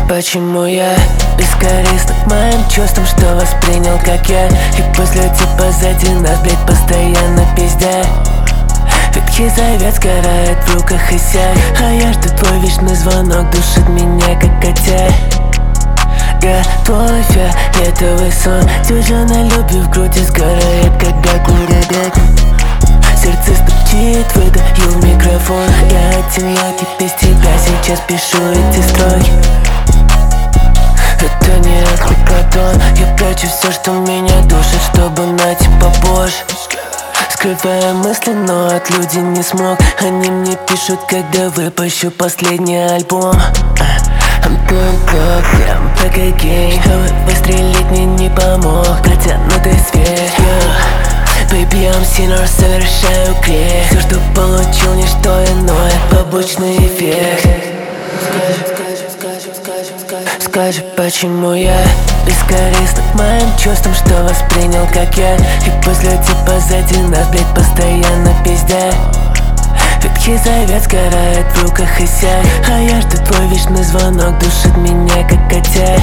почему я бескорыстно к моим чувствам, что воспринял как я. И пусть люди позади нас, блять, постоянно пиздят. Ветхий завет сгорает в руках и сяк, а я жду твой вечный звонок, душит меня как котя. Твой фиолетовый сон, тяжелой любви в груди сгорает, когда курю бег. Сердце стучит, выдаю в микрофон. Я одинокий, без тебя сейчас пишу эти строки. Это не аквапотон. Я прячу все, что меня душит, чтобы найти побольше. Скрывая мысли, но от людей не смог. Они мне пишут, когда выпущу последний альбом. I'm doing good, прям по кокейн. Чтобы выстрелить мне не помог протянутый свет. Baby, I'm sinner, совершаю грех. Все, что получил, не что иное, побочный эффект. Скажи, почему я бескорыстно к моим чувствам, что воспринял как я. И пусть люди позади нас, блять, постоянно пиздят. Ветхий завет сгорает в руках и сяк, а я жду твой вечный звонок, душит меня как котя.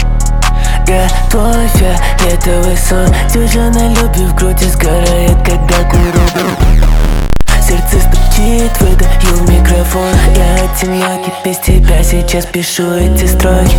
Твой фиолетовый сон, тяжелой любви в груди сгорает, когда курю. Сердце стучит, выдаю в микрофон. Я одинокий, без тебя сейчас пишу эти строки.